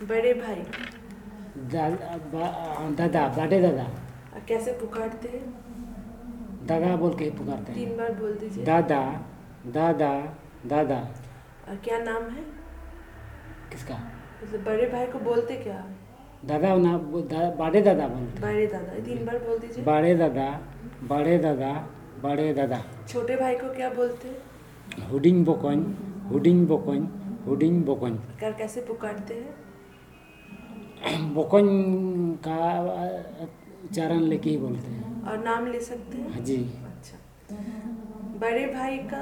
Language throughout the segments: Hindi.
बड़े भाई। दादा, बड़े दादा। कैसे पुकारते हैं? दादा बोल के ही पुकारते हैं। 3 बार बोल दीजिए। दादा, दादा, दादा। क्या नाम है? किसका? मतलब बड़े भाई को बोलते क्या है? दादा ना, बड़े दादा बोलते हैं। बड़े दादा। 3 बार बोल दीजिए। बड़े दादा, बड़े दादा, बड़े दादा। छोटे भाई को क्या बोलते हैं? हुडिंग बोकन, हुडिंग बोकन, हुडिंग बोकन। कैसे पुकारते हैं? बोकन का उच्चारण लेके ही बोलते हैं। और नाम ले सकते हैं? हाँ जी। अच्छा। बड़े भाई का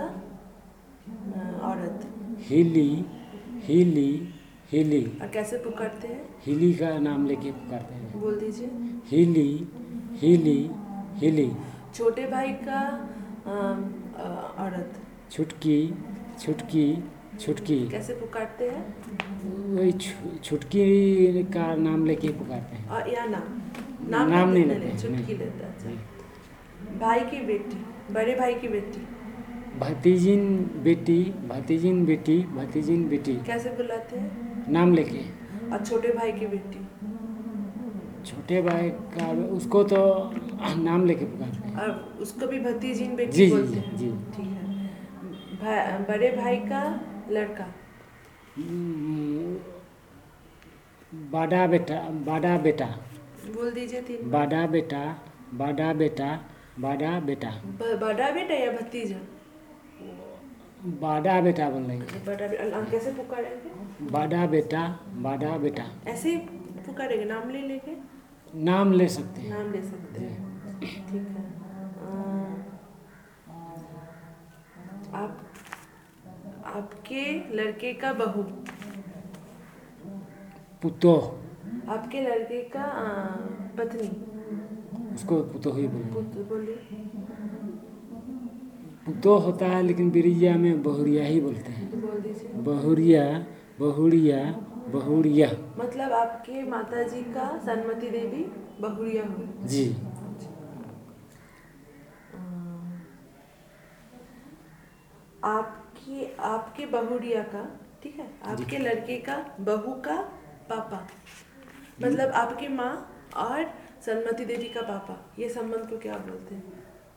औरत। हिली, हिली, हिली। और कैसे पुकारते हैं? हिली का नाम लेके पुकारते हैं। बोल दीजिए। हिली, हिली, हिली। छोटे भाई का औरत। छुटकी, छुटकी, छुटकी। कैसे पुकारते हैं? वही छुटकी का नाम लेके पुकारते हैं। और या नाम नहीं लेते लेते हैं, छुटकी लेते हैं। अच्छा। भाई की बेटी, बड़े भाई की बेटी। भतीजिन बेटी, भतीजिन बेटी, भतीजिन बेटी। कैसे बुलाते हैं? नाम लेके। और छोटे भाई की बेटी। छोटे भाई का उसको तो नाम लेके पुकारते हैं। और उसको भी भतीजिन बेटी जी बोलते जी हैं। जी। ठीक है। बड़े भाई का लड़का। बड़ा बेटा, बड़ा बेटा। बोल दीजिए 3 बार। बड़ा बेटा, बड़ा बेटा, बड़ा बेटा। बड़ा बेटा या भतीजा? बड़ा बेटा बोल रही है। बड़ा बेटा। कैसे पुकारेंगे? बड़ा बेटा, बड़ा बेटा। ऐसे ही पुकारेंगे, नाम ले लेके? नाम ले सकते हैं। नाम ले सकते हैं। ठीक है। आपके लड़के का बहू। पुतो। आपके लड़के का पत्नी। उसको पुतो ही बोलेंगे। पुत्र बोलिए। पुतो होता है लेकिन बिरिया में बहुरिया ही बोलते हैं। बोल दीजिए। बहुरिया, बहुरिया, बहुरिया। मतलब आपके माता जी का सन्मति देवी बहुरिया हुई। जी। आपके बहुरिया का, ठीक है, आपके लड़के का बहू का पापा, मतलब आपकी माँ और सन्मति देवी का पापा, ये संबंध को क्या बोलते हैं?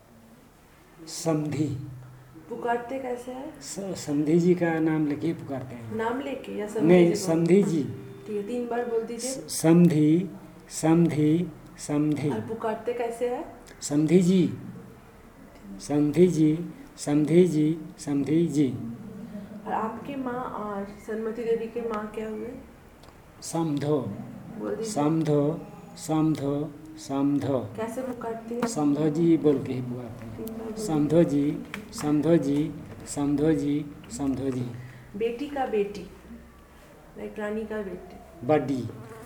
समधी। पुकारते कैसे है? समधी जी का नाम लेके ही पुकारते हैं। नाम लेके या समधी नहीं, जी? समधी जी। ठीक है, 3 बार बोल दीजिए। समधी, समधी, समधी। और पुकारते कैसे है? समधी जी, समधी जी, समधी जी, समधी जी। और आपके माँ और सन्मति देवी के माँ क्या हुए? समधो, बोल दीजिए। समधो, समधो, समधो। कैसे पुकारती है? समधो जी बोल के ही पुकारते हैं। समधो जी, समधो जी, समधो जी, समधो जी। बेटी का बेटी, लाइक रानी का बेटी। बड़ी।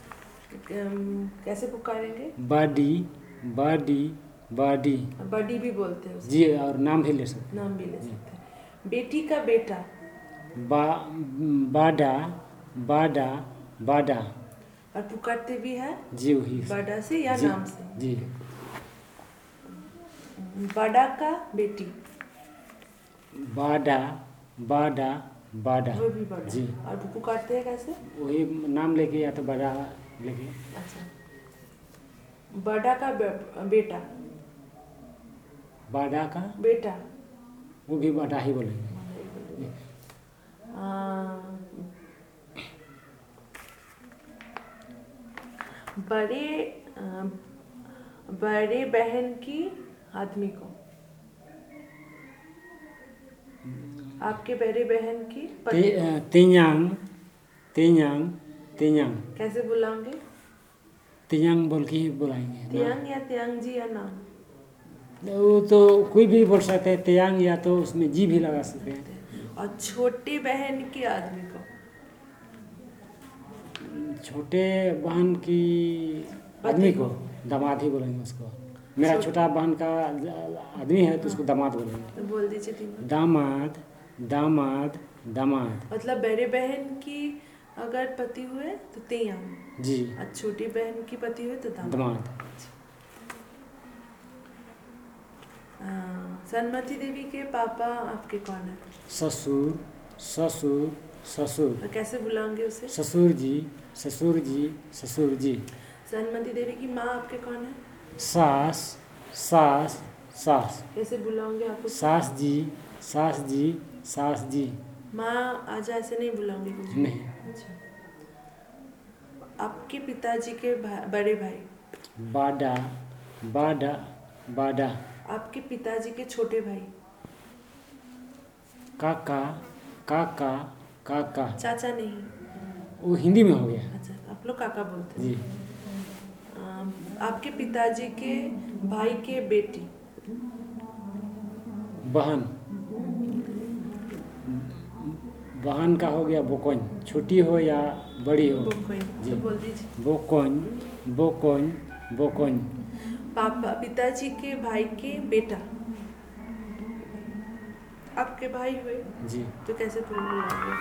कैसे पुकारेंगे? बड़ी, बड़ी, बड़ी। बड़ी भी बोलते हैं उसे। जी, और नाम भी ले सकते हैं। नाम भी ले सकते हैं। बेटी का बेटा। बाडा, बाडा, बाडा। और पुकारते भी है? जी वही। बाडा से या जी, नाम से? जी। बाडा का बेटी। बाडा, बाडा, बाडा। वो भी बाडा। जी। और पुकारते हैं कैसे? वही नाम लेके या तो बड़ा लेके। अच्छा। बाडा का बेटा। बाडा का बेटा। वो भी बाडा ही बोलेंगे। बड़े बहन की आदमी को। आपके बड़े बहन की पत्नी। तेयांग, तेयांग, तेयांग। कैसे बुलाएंगे? तेयांग बोल के ही बुलाएंगे। तियांग या तियांग जी या नाम? वो तो कोई भी बोल सकते हैं, तेयांग या तो उसमें जी भी लगा सकते हैं। और छोटी बहन की आदमी को? छोटे बहन की आदमी को दामाद ही बोलेंगे उसको। मेरा छोटा बहन का आदमी है तो उसको दामाद बोलेंगे। तो बोल दीजिए 3 बार। दामाद, दामाद, दामाद। मतलब बड़े बहन की अगर पति हुए तो तियांग जी। और छोटी बहन की पति हुए तो दामाद। सन्मति देवी के पापा आपके कौन है? ससुर, ससुर ससुर। और कैसे बुलाओगे उसे? ससुर जी ससुर जी ससुर जी। सन्मति देवी की माँ आपके कौन है? सास सास सास। कैसे बुलाओगे आप उसे? सास जी सास जी सास जी। माँ आजा ऐसे नहीं बुलाओगे कुछ? नहीं। अच्छा। आपके पिताजी के बड़े भाई? बाडा बाडा बाडा। आपके पिताजी के छोटे भाई? काका काका काका। चाचा नहीं? वो हिंदी में हो गया। अच्छा, आप लोग काका बोलते हैं। जी। आपके पिताजी के भाई के बेटी? बहन बहन का हो गया बोकोन, छोटी हो या बड़ी हो। बोकोन। जी। तो बोल दीजिए। बोकोन बोकोन बोकोन। पापा पिताजी के भाई के बेटा? आपके भाई हुए? जी। तो कैसे बुलाओगे?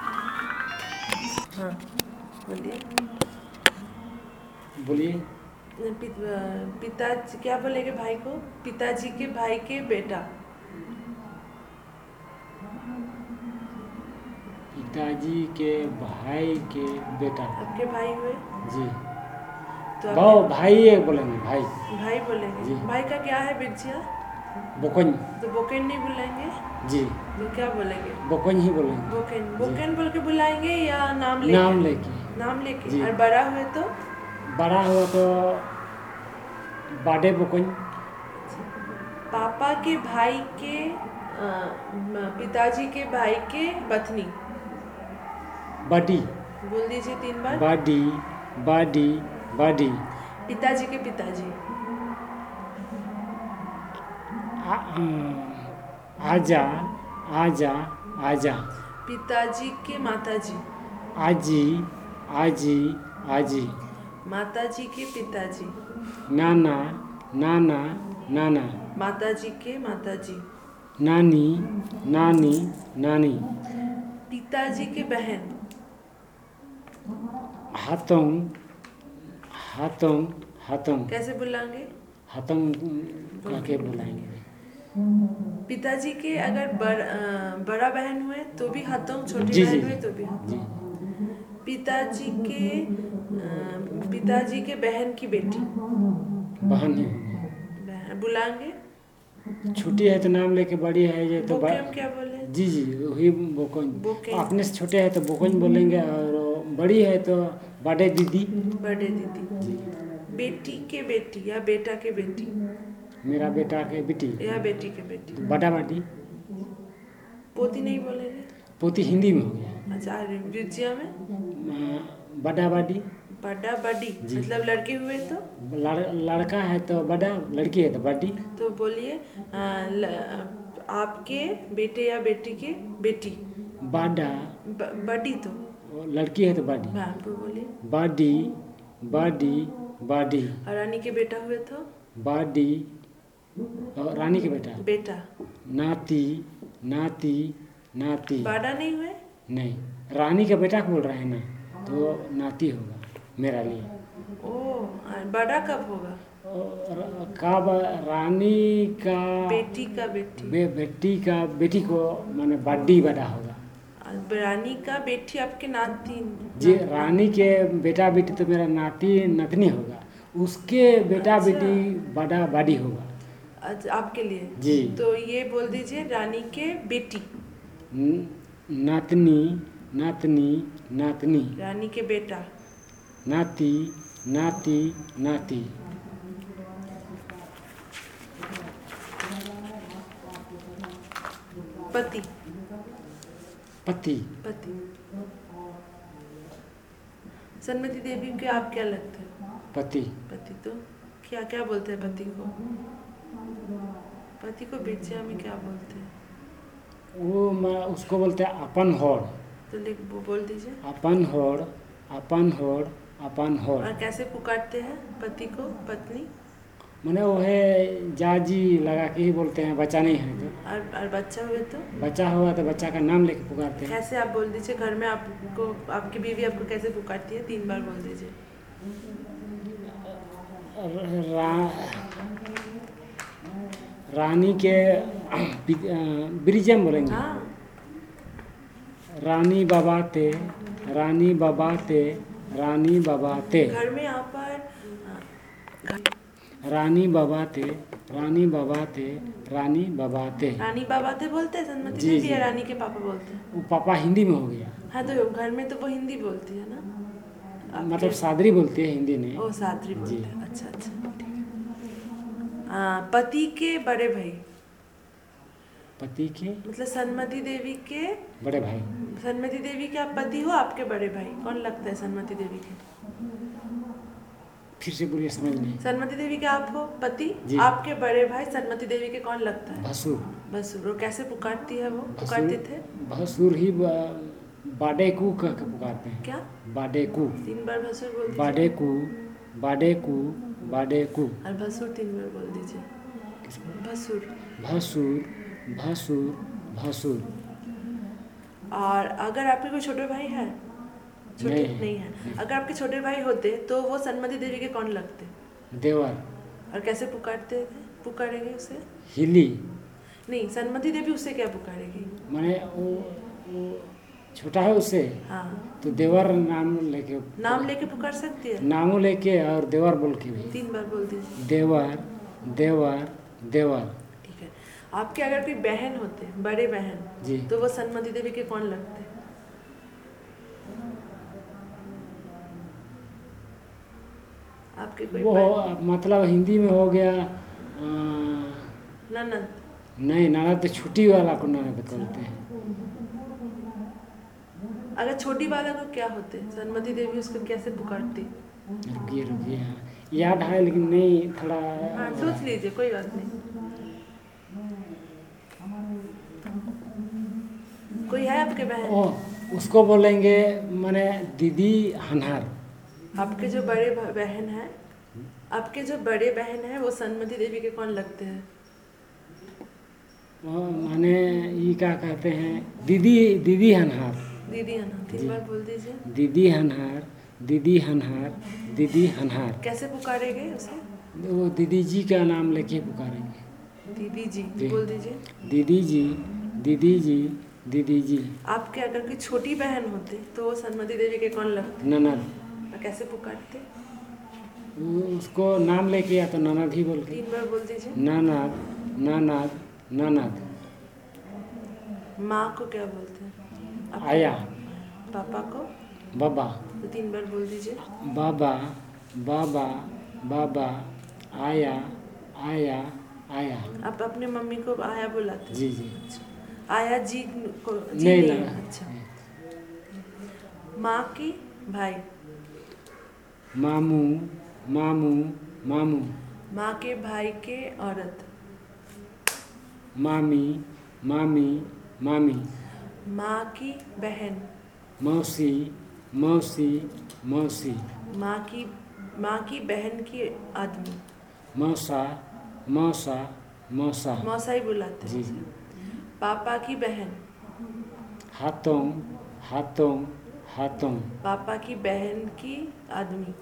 हाँ बोलिए। बोलिए। पिताजी क्या बोलेंगे भाई को? पिताजी के भाई के बेटा? पिताजी के भाई के बेटा। आपके भाई हुए? जी। तो भाव भाई ये बोलेंगे भाई। भाई बोलेंगे। जी। भाई का क्या है बिरजिया? बोकन। तो बोकेन नहीं बुलाएंगे? जी। तो क्या बोलेंगे? बोकन ही बोलेंगे। बोकेन बोकेन बोल के बुलाएंगे या नाम लेके? नाम लेके। नाम लेके। जी। और बड़ा हुए तो? बड़ा हुआ तो बाडे बोकन। पापा के भाई के पिताजी के भाई के पत्नी? बाडी बोल दीजिए 3 बार। बाडी बाडी बाडी। पिताजी के पिताजी? आजा आजा आजा। पिताजी के माताजी? आजी आजी आजी। माताजी के पिताजी? नाना नाना नाना। माताजी के माताजी? नानी नानी नानी। पिताजी के बहन? हाथों हाथों हाथों। कैसे बुलाएंगे? हाथों करके बुलाएंगे। पिताजी के अगर बड़ा बहन हुए तो भी हाथों, छोटी जी, बहन जी, हुए जी। तो भी हाथों। जी। पिताजी के बहन की बेटी? बहन ही होगी। बहन बुलाएंगे? छोटी है तो नाम लेके, बड़ी है ये तो बोकेम क्या बोले? जी जी वही बोकन। बोकेन। अपने से छोटे है तो बोकन बोलेंगे, और बड़ी है तो बड़े दीदी। बड़े दीदी। जी। बेटी के बेटी या बेटा के बेटी? मेरा बेटा के बेटी या बेटी के बेटी? तो बड़ा बाटी। पोती नहीं बोलेंगे? पोती हिंदी में हो गया। अच्छा, रिजिया में बड़ा बाटी। बड़ा बड़ी मतलब लड़के हुए तो? लड़का है तो बड़ा, लड़की है तो बड़ी। तो बोलिए आपके बेटे या बेटी की बेटी? बड़ा। बड़ी तो लड़की है तो बड़ी। हाँ तो बोलिए। बड़ी बड़ी बड़ी। और रानी के बेटा हुए तो? बड़ी। और रानी के बेटा? बेटा। नाती नाती नाती। बड़ा नहीं हुए? नहीं, रानी का बेटा बोल रहे हैं ना, तो नाती होगा मेरा लिए। और बड़ा कब होगा? कब? रानी का बेटी का बेटी? बेटी का बेटी को माने बड़ी बड़ा होगा। रानी का बेटी आपके नाती? जी, रानी के बेटा बेटी तो मेरा नाती नतनी होगा, उसके बेटा अच्छा। बेटी बड़ा बड़ी होगा। अच्छा, आपके लिए जी। तो ये बोल दीजिए रानी के बेटी? नातनी नातनी नातनी। रानी के बेटा? नाती नाती नाती। पति? पति पति। सन्मति देवी के आप क्या लगते हैं? पति। पति तो क्या क्या बोलते हैं पति को? पति को बिरजिया में क्या बोलते हैं? वो मैं उसको बोलते हैं अपन होड़। तो बोल दीजिए। अपन होड़ अपन होड़ अपन होड़। और कैसे पुकारते हैं पति को पत्नी? मैंने वो है जाजी लगा के ही बोलते हैं, बच्चा नहीं है तो। और बच्चा हुए तो? बच्चा हुआ तो बच्चा का नाम लेके पुकारते हैं। कैसे आप बोल दीजिए, घर में आपको आपकी बीवी आपको कैसे पुकारती है? 3 बार बोल दीजिए। रानी के ब्रिजम बोलेंगे। हाँ रानी बाबा ते, रानी बाबा ते, रानी बाबा ते। घर में यहाँ पर रानी बाबा ते, रानी बाबा ते, रानी बाबा ते। रानी बाबा थे बोलते हैं सन्मति जी, देवी, जी। या रानी के पापा बोलते हैं? वो पापा हिंदी में हो गया, हाँ, तो घर में तो वो हिंदी बोलती है ना? मतलब सादरी बोलती है, हिंदी नहीं। ओ, सादरी बोलते जी। हैं। अच्छा अच्छा, ठीक है। पति के बड़े भाई, पति के मतलब सन्मति देवी के बड़े भाई। सन्मति देवी के आप पति हो, आपके बड़े भाई कौन लगता है सन्मति देवी के? फिर से बोलिए, समझ नहीं। सन्मति देवी के आप हो पति, जी। आपके बड़े भाई सन्मति देवी के कौन लगता है? भसुर। भसुर। और कैसे पुकारती है वो, पुकारते थे? भसुर ही बाडेकू कह के पुकारते हैं। क्या? बाडेकू। 3 बार भसुर बोल दीजिए। बाडेकू, बाडेकू, बाडेकू। और भसुर 3 बार बोल दीजिए। भसुर। भसुर, भसुर, भसुर। और अगर आपके कोई छोटे भाई है? छोटे नहीं है। अगर आपके छोटे भाई होते तो वो सन्मति देवी के कौन लगते? देवर। और कैसे पुकारेंगे उसे? हिली। नहीं, सन्मति देवी उससे क्या पुकारेगी? माने वो छोटा है उससे, हाँ, तो देवर नाम लेके पुकार सकती है? नामों लेके और देवर बोल के भी। 3 बार बोल दीजिए। देवर, देवर, देवर। ठीक है। आपके अगर कोई बहन होते, बड़े बहन जी। तो वो सन्मति देवी के कौन लगते? आपके कोई वो मतलब हिंदी में हो गया ननद। नहीं, ननद तो छुट्टी वाला को ननद बोलते हैं। अगर छोटी वाला को क्या होते? सन्मति देवी उसको कैसे पुकारती? रुकिए रुकिए, हाँ याद है लेकिन नहीं, थोड़ा हाँ, सोच लीजिए, कोई बात नहीं। कोई है आपके बहन? उसको बोलेंगे माने दीदी हनहार। आपके जो बड़े बहन है, आपके जो बड़े बहन है वो सन्मति देवी के कौन लगते हैं? माने ये क्या कहते हैं, दीदी, दीदी हनहार। दीदी हनहार। 3 बार बोल दीजिए। दीदी हनहार, दीदी हनहार, दीदी हनहार। कैसे पुकारेंगे उसे? वो दीदी जी का नाम लेके पुकारेंगे। दीदी जी जी। बोल दीजिए। दीदी जी, दीदी जी, दीदी जी। आपके अगर कोई छोटी बहन होते तो वो सन्मति देवी के कौन लगते? ननद। और कैसे पुकारते? उसको नाम लेके या तो ननद ही बोल के। 3 बार बोल दीजिए। ननद, ननद, ननद। माँ को क्या बोलते हैं? आया। पापा को? बाबा। तो 3 बार बोल दीजिए। बाबा, बाबा, बाबा, आया, आया, आया। आप अपने मम्मी को आया बुलाते हैं? जी जी। अच्छा। आया जी को जी नहीं नहीं। लगा। अच्छा। माँ की भाई? मामू, मामू, मामू। माँ के भाई के औरत? मामी, मामी, मामी। माँ की बहन? मौसी, मौसी, मौसी। माँ की बहन की आदमी? मौसा, मौसा, मौसा। मौसा ही बुलाते हैं। जी जी। पापा की बहन? हाथों, हाथों, हाथों। पापा की बहन की आदमी?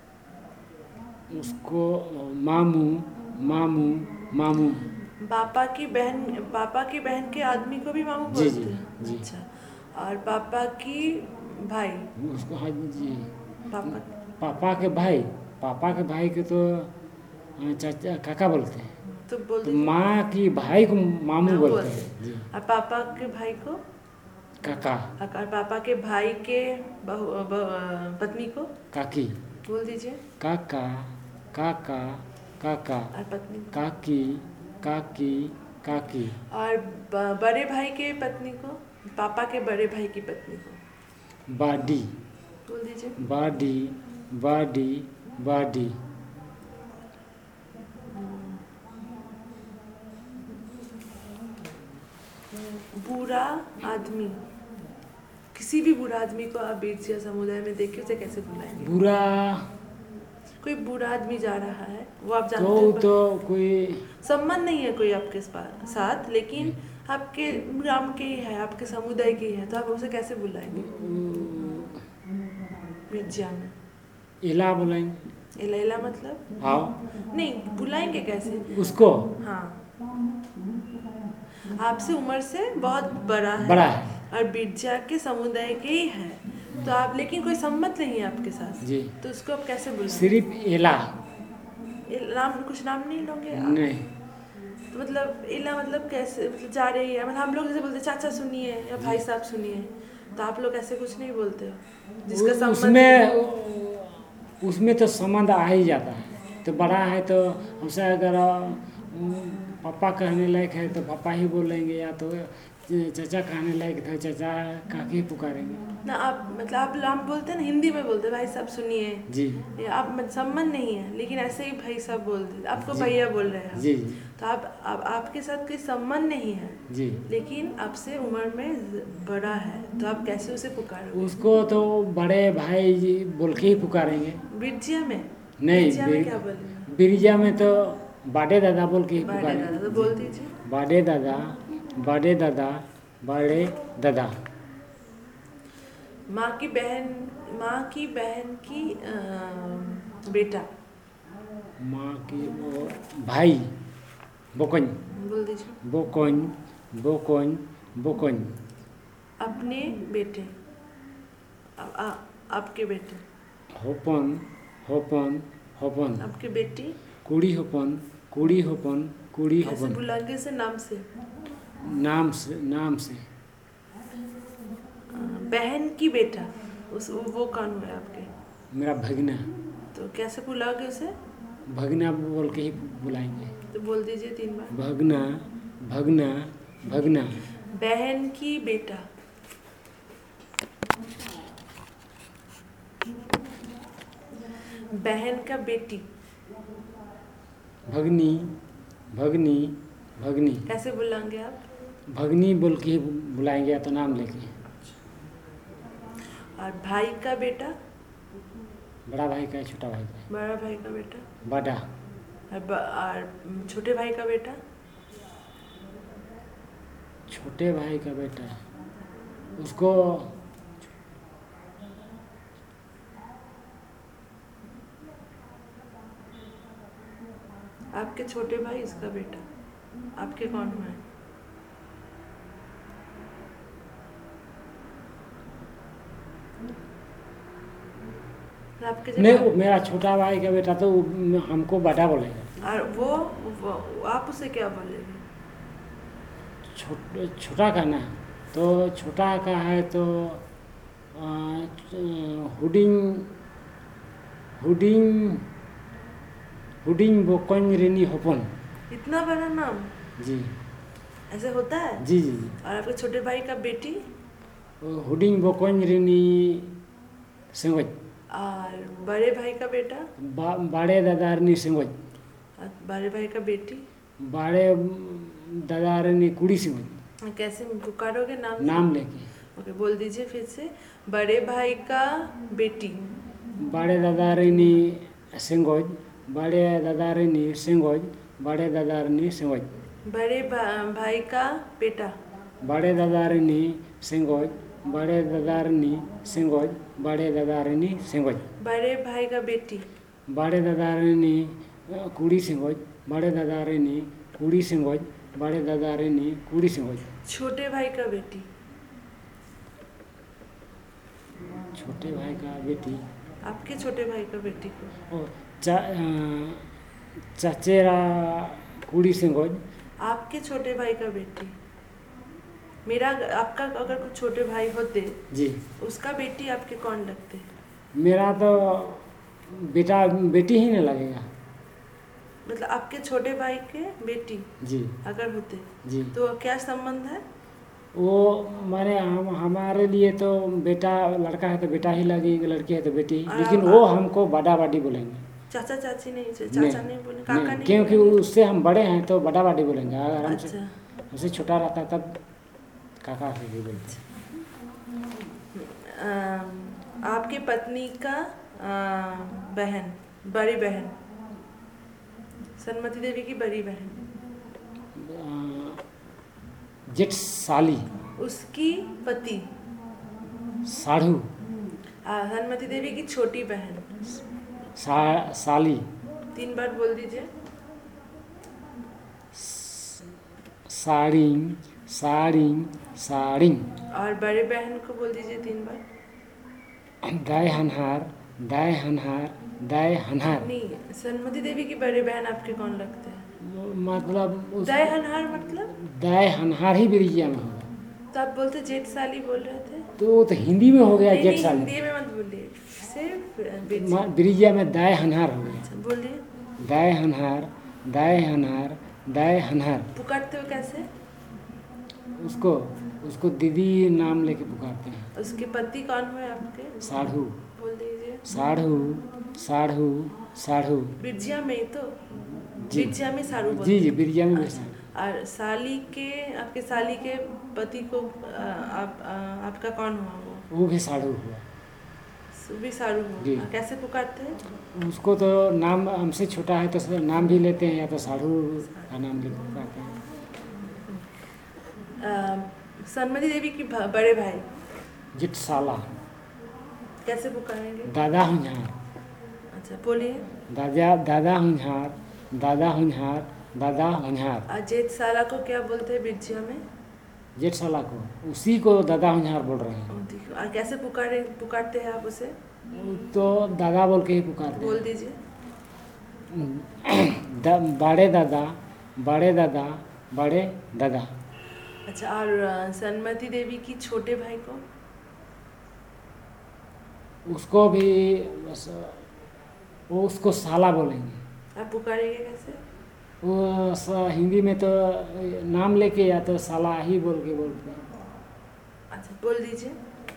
उसको मामू, मामू, मामू। पापा की बहन के आदमी को भी मामू जी, बोलते जी, हैं? जी। अच्छा। और पापा की भाई? उसको हाँ जी। पापा पापा के भाई, पापा के भाई के तो चाचा काका बोलते हैं। तो बोल तो दीजिए। माँ की भाई को मामू बोलते हैं। जी। और पापा के भाई को? काका। और पापा के भाई के पत्नी को? काकी। बोल दीजिए। काका, काका, काका। और पत्नी? काकी, काकी, काकी। और बड़े भाई के पत्नी को? पापा के बड़े भाई की पत्नी को? बाडी। बोल दीजिए। बाडी, बाडी, बाडी। बुरा आदमी? किसी भी बुरा आदमी को आप बीरसिया समुदाय में देखिए, उसे कैसे बुलाएंगे? बुरा कोई बुरा आदमी जा रहा है, वो आप जानते तो हैं, तो कोई संबंध नहीं है कोई आपके साथ, लेकिन आपके ग्राम के ही है, आपके समुदाय के ही है, तो आप उसे कैसे बुलाएंगे मिर्जिया में? इला बोलेंगे। इला मतलब? आओ। नहीं, बुलाएंगे कैसे उसको? हाँ, आपसे उम्र से बहुत बड़ा है। बड़ा है। और बिरजा के समुदाय के ही है, तो आप लेकिन कोई संबंध नहीं है आपके साथ जी। तो उसको आप कैसे बोलेंगे? सिर्फ एला। नाम कुछ नाम नहीं लोगे आप? नहीं, तो मतलब इला मतलब कैसे, मतलब जा रही है, मतलब हम लोग जैसे बोलते चाचा सुनिए या भाई साहब सुनिए, तो आप लोग ऐसे कुछ नहीं बोलते हो जिसका संबंध नहीं है? उसमें तो संबंध आ ही जाता है। तो बड़ा है तो हमसे अगर पापा कहने लायक है तो पापा ही बोलेंगे, या तो चाचा कहने लायक तो चाचा का ही पुकारेंगे। ना आप मतलब आप हम बोलते हैं ना, हिंदी में बोलते हैं भाई साहब सुनिए, जी या आप मतलब संबंध नहीं है लेकिन ऐसे ही भाई साहब बोलते हैं, आपको जी। भैया बोल रहे हैं आप। जी जी तो आप आपके साथ कोई संबंध नहीं है जी। लेकिन आपसे उम्र में बड़ा है, तो आप कैसे उसे पुकारोगे? उसको तो बड़े भाई जी बोल के ही पुकारेंगे। बिरजिया में? नहीं, बिरजिया में क्या बोलेंगे? बिरिया में तो बाडे दादा बोल के ही बड़े पुकारेंगे। दादा तो बोल दीजिए। बाडे दादा, बाडे दादा, बड़े दादा। माँ की बहन की बेटा माँ की वो भाई बोकन, बोल दीजिए। बोकन, बोकन, बोकन। अपने बेटे आपके बेटे, होपन, होपन, होपन। आपके बेटी कुड़ी होपन, कुड़ी होपन, कुड़ी कैसे होपन। बुलाएंगे से? नाम से? नाम से, नाम से। बहन की बेटा वो कौन हुआ आपके? मेरा भगना, तो कैसे बुलाओगे उसे? भगना बोल के ही बुलाएंगे। तो बोल दीजिए 3 बार। भगना, भगना, भगना। बहन की बेटा, बहन का बेटी, भगनी, भगनी, भगनी। कैसे बुलाएंगे आप? भगनी बोल के ही बुलाएंगे, या तो नाम लेके। और भाई का बेटा? बड़ा भाई का है, छोटा भाई का है। बड़ा भाई का बेटा। बड़ा। और छोटे भाई का बेटा? छोटे भाई का बेटा, उसको आपके छोटे भाई इसका बेटा, आपके कौन हुआ है? आपके नहीं, वो मेरा छोटा भाई का बेटा तो हमको बड़ा बोलेगा। और वो आप उसे क्या बोलेंगे? छोटा का ना, तो छोटा का है तो हुडिंग, हुडिंग, हुडिंग बोकन रेनी होपन। इतना बड़ा नाम जी ऐसे होता है? जी जी जी। और आपके छोटे भाई का बेटी? हुडिंग बोकन रेनी सेंगोज। और बड़े भाई का बेटा? बड़े दादारनी सेंगोज। और बड़े भाई का बेटी? बड़े दादारनी कुड़ी सेंगोज। कैसे पुकारोगे नाम से? नाम लेके। ओके, बोल दीजिए फिर से। बड़े भाई का बेटी, बड़े दादारनी सेंगोज, बड़े दादारनी सेंगोज, बड़े दादारनी सेंगोज। बड़े भाई का बेटा, बड़े दादारनी सेंगोज, बड़े दादारनी सेंगोज, बड़े दादारनी सेंगोज। बड़े भाई का बेटी, बड़े दादारनी कुड़ी सेंगोज, बड़े दादारनी कुड़ी सेंगोज, बड़े दादारनी कुड़ी सेंगोज। छोटे भाई का बेटी, छोटे भाई का बेटी, आपके छोटे भाई का बेटी को। और चचेरा कुड़ी सेंगोज। आपके छोटे भाई का बेटी, मेरा आपका अगर कुछ छोटे भाई होते जी, उसका बेटी आपके कौन लगते? मेरा तो बेटा बेटी ही नहीं लगेगा। मतलब आपके छोटे भाई के बेटी जी अगर होते जी। तो क्या संबंध है? वो माने हमारे लिए तो बेटा, लड़का है तो बेटा ही लगेगा, लड़की है तो बेटी, लेकिन वो हमको बड़ा बाडी बोलेंगे। चाचा चाची नहीं, चाचा नहीं बोले, काका नहीं क्योंकि बोलेंगे? उससे हम बड़े हैं तो बड़ा बाडी बोलेंगे। अगर हमसे अच्छा, हमसे छोटा रहता तब काका से भी बोलते। आपकी पत्नी का बहन, बड़ी बहन, सन्मति देवी की बड़ी बहन, जेठ साली, उसकी पति, साढ़ू, सन्मति देवी की छोटी बहन, साली, 3 बार बोल दीजिए। साड़िंग, साड़िंग, साड़िंग। और बड़े बहन को बोल दीजिए 3 बार। दाय हनहार, दाय हनहार, दाय हनहार। नहीं, सनमती देवी की बड़े बहन आपके कौन लगते हैं? मतलब दाय हनहार मतलब? दाय हनहार ही बिरिया में होगा। तो आप बोलते जेठ साली बोल रहे थे। तो वो तो हिंदी में हो गया नहीं जेठ नहीं, साली। हिंदी में मत बोलिए, सिर्फ बिरजा। बिरिया में दाय हनहार हो गया। अच्छा, बोलिए। दाय हनहार, दाय हनहार, दाय हनहार। पुकारते हो कैसे? उसको उसको दीदी नाम लेके पुकारते हैं। उसके पति कौन हुए आपके? साढ़ू, बोल दीजिए। साढ़ू, साढ़ू, साढ़ू। बिरजिया में ही तो। जी बिरजिया में सारू बोलते जी जी, हैं। बिरिया में अच्छा, बैठा। और साली के, आपके साली के पति को आपका कौन हुआ वो भी साढ़ू हुआ। वो भी सारू जी। हुआ। कैसे पुकारते हैं? उसको तो नाम हमसे छोटा है तो नाम भी लेते हैं, या तो साढ़ू का नाम लेके पुकारते हैं। सनमती देवी की बड़े भाई जिट साला, कैसे पुकारेंगे? दादा हुंझार। अच्छा, बोलिए। दादा हुंझार, दादा हुंझार, दादा हुंझार। और जेठ साला को क्या बोलते हैं बिरजिया में? जेठ साला को, उसी को दादा हुंझार बोल रहे हैं। और कैसे पुकारते हैं आप उसे? तो दादा बोल के ही पुकारते बोल हैं। दीजिए। बड़े दादा, बड़े दादा, बड़े दादा। अच्छा, और सनमती देवी की छोटे भाई को? उसको भी बस वो उसको साला बोलेंगे। आप पुकारेंगे कैसे? वो हिंदी में तो नाम लेके या तो साला ही बोल के बोलते हैं। अच्छा, बोल दीजिए।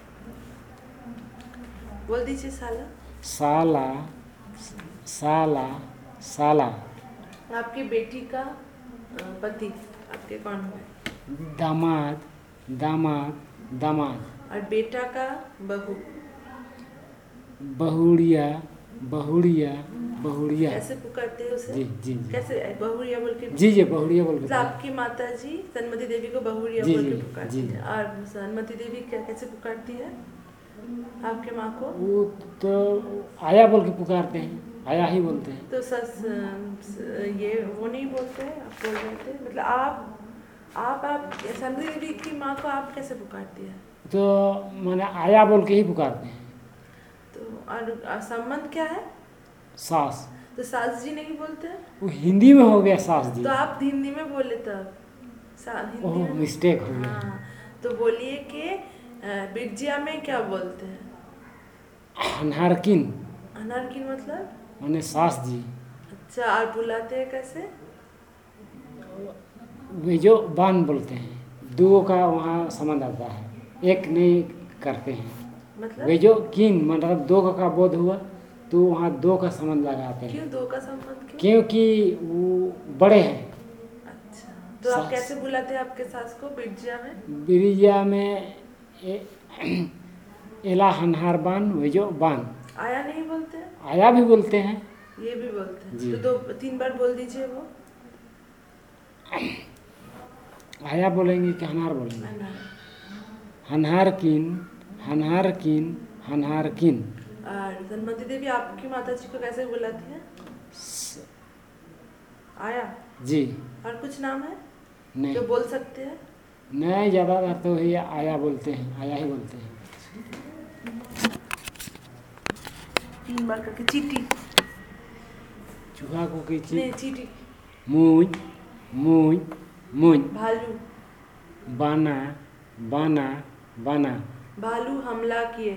बोल दीजिए साला। साला, साला, साला। आपकी बेटी का पति आपके कौन हुए? दामाद, दामाद, दामाद। और बेटा का बहू? बहुड़िया, बहुड़िया, बहुड़िया। कैसे पुकारते हैं उसे? जी जी जी। कैसे बहुरिया बोल के? जी जी, बहुड़िया बोल के। मतलब आपकी माता जी सनमती देवी को बहुरिया जी बोल के जी पुकारती जी। है। और सनमती देवी क्या कैसे पुकारती है आपके माँ को? वो तो आया बोल के पुकारते हैं, आया ही बोलते हैं। तो ये वो नहीं बोलते हैं, आप बोल रहे थे। मतलब आप सनमती देवी की माँ को आप कैसे पुकारती है? तो मैंने आया बोल के ही पुकारते हैं। तो और संबंध क्या है? सास। तो सास जी नहीं बोलते हैं? वो हिंदी में हो गया सास जी। तो आप हिंदी में बोले तब हिंदी ओह, में मिस्टेक हो गया। हाँ, तो बोलिए कि बिरजिया में क्या बोलते हैं? अनहारकिन। अनारकिन मतलब? मैंने सास जी। अच्छा, और बुलाते हैं कैसे? वे जो बान बोलते हैं, दो का वहाँ संबंध आता है, एक नहीं करते हैं। मतलब वे जो किन मतलब दो का बोध हुआ तो वहाँ दो का संबंध लगाते हैं। क्यों दो का संबंध क्यों? क्योंकि वो बड़े हैं। अच्छा, तो आप कैसे बुलाते हैं आपके सास को बिरजिया में? बिरिया में एला हनहार बान, वे जो बान। आया नहीं बोलते हैं? आया भी बोलते हैं। ये भी बोलते हैं। जी। तो 3 बार बोल दीजिए वो। आया बोलेंगे कि हनहार बोलेंगे? अनार। हनहार किन, हनहार किन, हनहार किन। और सनमती देवी आपकी माता जी को कैसे बुलाती है? आया। जी। और कुछ नाम है नहीं, जो बोल सकते हैं? नहीं, ज़्यादातर तो ही आया बोलते हैं, आया ही बोलते हैं। 3 बार करके। चीटी। चूहा को की नहीं, चीटी। मूंज, मूंज, मूंज। भालू। बाना, बाना, बाना। भालू हमला किए।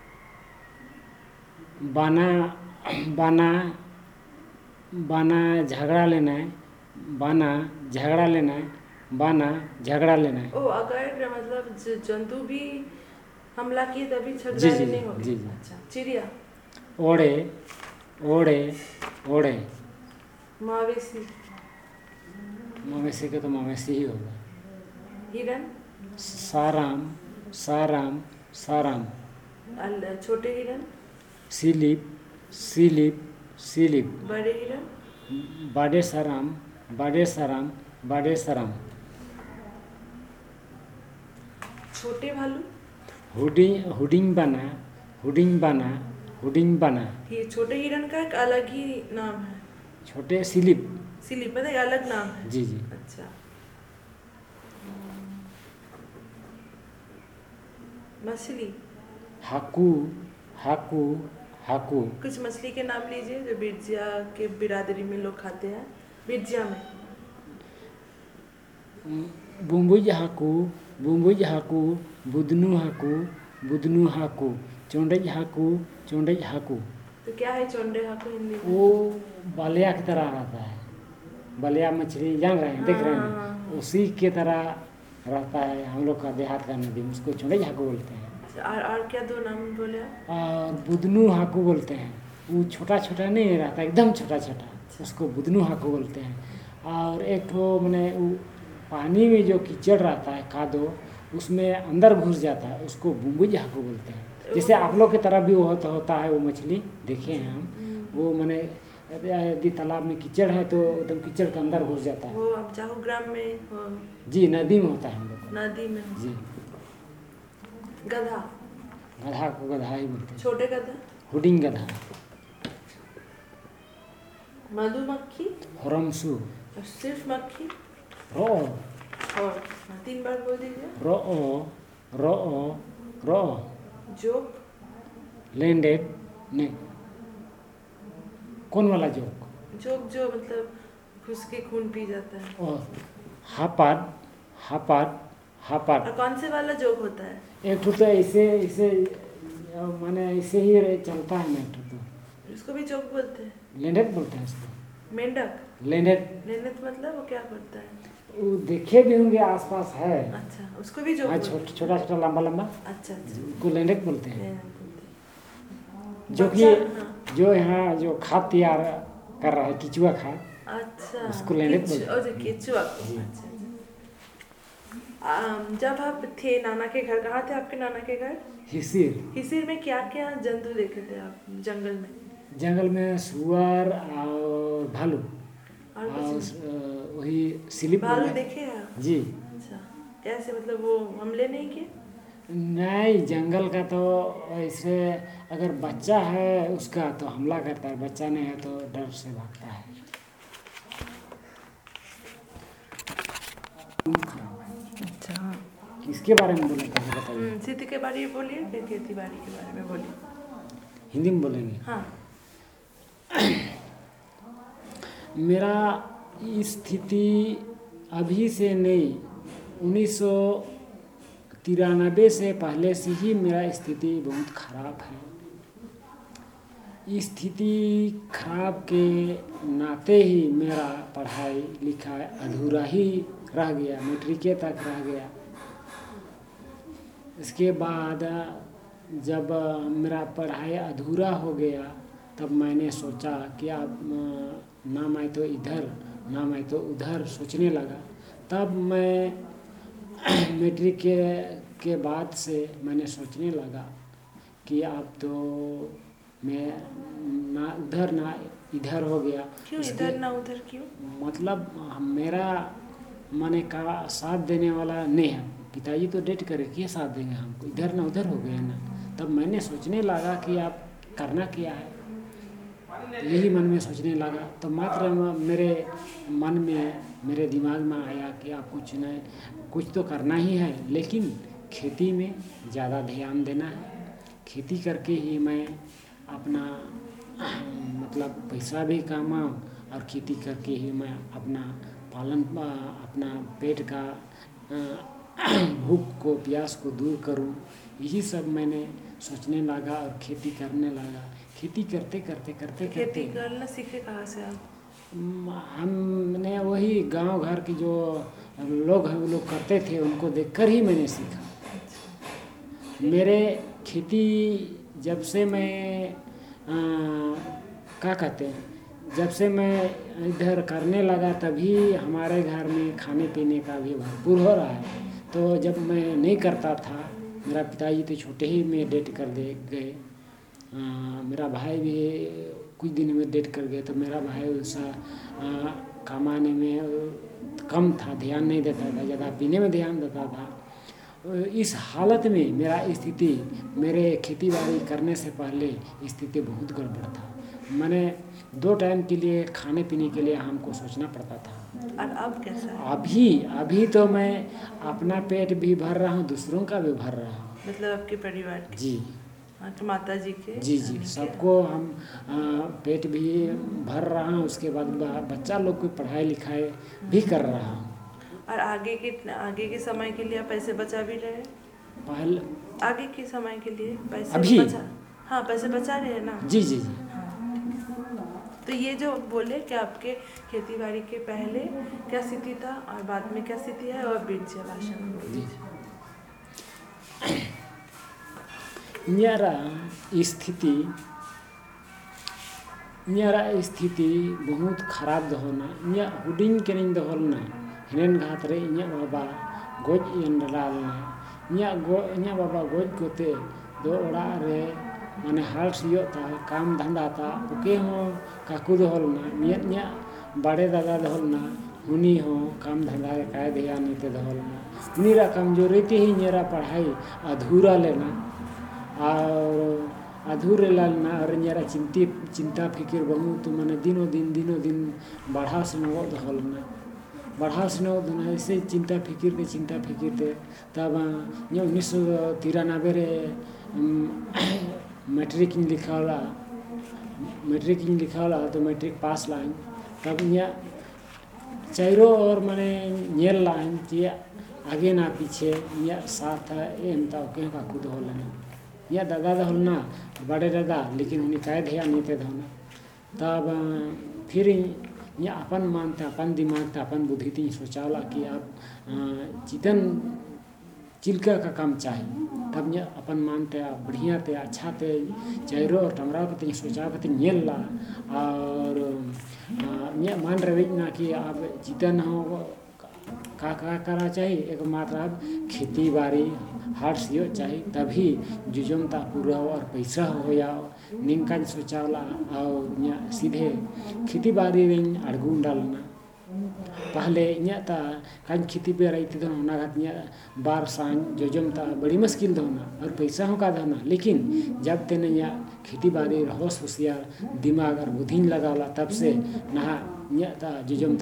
बाना, बाना, बाना झगड़ा लेना है, बाना झगड़ा लेना है, बाना झगड़ा लेना है। ओ, अगर मतलब जंतु भी हमला किए तभी जी, झगड़ा जी, नहीं होगी। जी, जी। अच्छा, चिड़िया। ओढ़े, ओढ़े, ओढ़े। मवेशी। मवेशी का तो मवेशी ही होगा। हिरन। साराम, साराम, साराम। छोटे हिरन। सिलिप, सिलिप, सिलिप। बड़े हिरन। बाडे सराम, बाडे सराम, बाडे सराम। छोटे भालू। हुडिंग, हुडिंग बना, हुडिंग बना, हुडिंग बना। ये छोटे हिरन का एक अलग ही नाम है। छोटे सिलिप। सिलिप मतलब एक अलग नाम है। जी जी। अच्छा। मछली। हाकू हाकू हाकू। कुछ मछली के नाम लीजिए जो बिरजिया के बिरादरी में लोग खाते हैं। बिरजिया में बुम्बुज हाकू, बुम्बुज हाकू, बुदनू हाकू, बुदनू हाकू, चौंडेज हाकू, चौंडेज हाकू। तो क्या है चौंडे हाकू हिंदी में? वो बलिया की तरह रहता है। बलिया मछली जान रहे हैं, देख रहे हैं, उसी के तरह रहता है। हम लोग का देहात का नदी में उसको चौंडेज हाकू बोलते हैं। और क्या दो नाम बोले आप? और बुदनू हाकू बोलते हैं। वो छोटा छोटा नहीं रहता, एकदम छोटा छोटा, उसको बुदनू हाकू बोलते हैं। और एक तो मैंने पानी में जो कीचड़ रहता है कादो, उसमें अंदर घुस जाता है, उसको बुम्बुज हाकू बोलते हैं। जैसे आप लोग की तरफ भी होता है वो मछली, देखे हैं हम। वो मैंने यदि तालाब में कीचड़ है तो एकदम कीचड़ के अंदर घुस जाता है। वो आप जाहू ग्राम में हो? जी, नदी में होता है हम लोग। नदी में जी। गधा। गधा को गधा ही बोलते हैं। छोटे गधा। हुडिंग गधा। मधुमक्खी। हरमसू। और सिर्फ मक्खी। रो। और 3 बार बोल दीजिए। रो रो रो। जोक। लैंडेड नहीं, कौन वाला जोक? जोक जो मतलब घुस के खून पी जाता है। और हापाड हापाड हापाड। और कौन से वाला जोक होता है? एक तो ऐसे ऐसे माने ऐसे ही चलता है ना, एक तो उसको भी जोक बोलते हैं। लैंडेड बोलते हैं उसको। मेंढक। लैंडेड। लेनेत मतलब वो क्या करता है? वो देखे भी होंगे, आसपास है। अच्छा, उसको भी जोक हाँ, बोलते हैं। छोटा छोटा लंबा लंबा। अच्छा अच्छा। उसको लैंडेड बोलते हैं। लेनेत बोलते हैं। जो कि हाँ। जो यहाँ जो खाद तैयार कर रहा है, केचुआ खाद, अच्छा, उसको लैंडेड बोलते हैं। अच्छा, केचुआ। अच्छा। जब आप थे नाना के घर, कहाँ थे आपके नाना के घर? हिसिर। हिसिर में क्या क्या जंतु देखे थे आप जंगल में? जंगल में सुअर और भालू और वही स्लिप भालू देखे हैं आप? जी। अच्छा, कैसे मतलब वो हमले नहीं किए? नहीं, जंगल का तो ऐसे अगर बच्चा है उसका तो हमला करता है, बच्चा नहीं है तो डर से भागता है। अच्छा, किसके बारे में बोले थे बताइए? सिद्धि के बारे में बोलिए, फिर खेती बाड़ी के बारे में बोलिए। हिंदी में बोलेंगे? हाँ। मेरा स्थिति अभी से नहीं, 1993 से पहले से ही मेरा स्थिति बहुत खराब है। स्थिति खराब के नाते ही मेरा पढ़ाई लिखाई अधूरा ही रह गया, मैट्रिक तक रह गया। इसके बाद जब मेरा पढ़ाई अधूरा हो गया तब मैंने सोचा कि अब ना मैं तो इधर ना मैं तो उधर सोचने लगा। तब मैं मैट्रिक के बाद से मैंने सोचने लगा कि अब तो मैं ना उधर ना इधर हो गया। क्यों इधर ना उधर क्यों? मतलब मेरा माने का साथ देने वाला नहीं है। पिताजी तो डेट करे कि साथ देंगे हमको, इधर ना उधर हो गया ना। तब मैंने सोचने लगा कि आप करना क्या है, यही मन में सोचने लगा। तो मात्र मेरे मन में, मेरे दिमाग में आया कि आप कुछ नहीं, कुछ तो करना ही है, लेकिन खेती में ज़्यादा ध्यान देना है। खेती करके ही मैं अपना मतलब पैसा भी कमाऊँ और खेती करके ही मैं अपना पालन, अपना पेट का भूख को, प्यास को दूर करूं। यही सब मैंने सोचने लगा और खेती करने लगा। खेती करते करते खेती करना सीखे कहाँ से आप? हमने वही गांव घर के जो लोग हैं वो लोग करते थे, उनको देखकर ही मैंने सीखा। मेरे खेती जब से मैं क्या कहते हैं, जब से मैं इधर करने लगा तभी हमारे घर में खाने पीने का भी भरपूर हो रहा है। तो जब मैं नहीं करता था, मेरा पिताजी तो छोटे ही में डेट कर दे गए, मेरा भाई भी कुछ दिन में डेट कर गए। तो मेरा भाई उसका कमाने में कम था, ध्यान नहीं देता था, ज़्यादा पीने में ध्यान देता था। इस हालत में मेरा स्थिति, मेरे खेती बाड़ी करने से पहले स्थिति बहुत गड़बड़ था। मैंने 2 टाइम के लिए खाने पीने के लिए हमको सोचना पड़ता था। और अब कैसा है? अभी तो मैं अपना पेट भी भर रहा हूँ, दूसरों का भी भर रहा हूँ। मतलब आपके परिवार के? जी हाँ, तो माता जी के? जी जी, सबको हम पेट भी भर रहा हूँ, उसके बाद बच्चा लोग की पढ़ाई लिखाई भी कर रहा हूँ। और आगे के समय के लिए आप पैसे बचा भी रहे हैं? पहले आगे के समय के लिए पैसे अभी बचा? हाँ, पैसे बचा रहे हैं ना? जी जी जी। तो ये जो बोले कि आपके खेती बाड़ी के पहले क्या स्थिति था और बाद में क्या स्थिति है, और बीच भाषण में बोल जी दीजिए। न्यारा स्थिति बहुत खराब दहना इं हुडिंग केनिंग दहलना हेनेन घात रे इन बाबा गोज एंडलालना इन बाबा गोज कोते दो ओड़ा रे माने हाल सियोता काम धंधा ता ओके हो काकू दहलना इन बड़े दादा दहलना उनी हो काम धंधा काय ध्यान नीते दहलना उनीरा कमजोरी ते ही मेरा पढ़ाई अधूरा लेना और अधूरे लालना और मेरा चिंता फिक्र बहुत माने दिनों दिन बढ़ा स्नो दहलना बढ़ा स्नो दना ऐसे चिंता फिक्र ते तब 1993 रे मैट्रिक लिखाला तो मैट्रिक पास लाइन तब इन चारों और माने नेल लाइन कि आगे ना पीछे इन साथ एम ताके काकू दहलना या दादा दहलना बड़े दादा लेकिन उन्हें काय ध्यान नहीं थे धोना तब फिर या अपन मानते अपन दिमाग था अपन बुद्धि थी सोचाला कि आप चिल्का का काम चाहिए तब ये अपन मानते आप बढ़िया थे अच्छा थे चारों और टमरा पे सोचा पे नेल ला और ये मान रहे ना कि आप चितन हो का करा चाहिए एक मात्र आप खेती बाड़ी हाथ सियो चाहिए तभी जुजमता पूरा और पैसा हो या निंका सोचाला और सीधे खेती बाड़ी में अड़गुन डालना पहले इता काज खेती पे रही थी बार सांझ जोजमता बड़ी मुश्किल दोना और पैसा हो का दोना लेकिन जब तेने यहाँ खेती बाड़ी होश होशियार दिमाग और बुद्धि लगाला तब से नहा इता जोजमता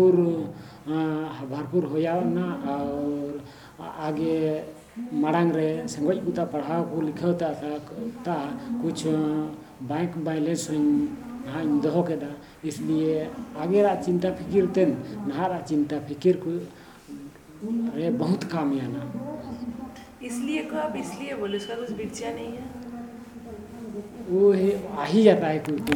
भरपूर हो ना और आगे मांग रे संगोज कुता पढ़ाओ को लिखता था कुछ बैंक बैलेंस हाँ दहो के दा इसलिए आगे रा चिंता फिकिर तेन नहारा चिंता फिकिर को रे बहुत काम आना इसलिए को आप इसलिए बोले उसका कुछ बिरचिया नहीं है? वो आ ही जाता है कुछ